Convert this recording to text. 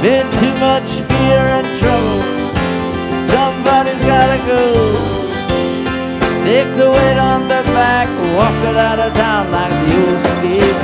In too much fear and trouble, somebody's gotta go. Take the weight on their back, walk it out of town like the old speed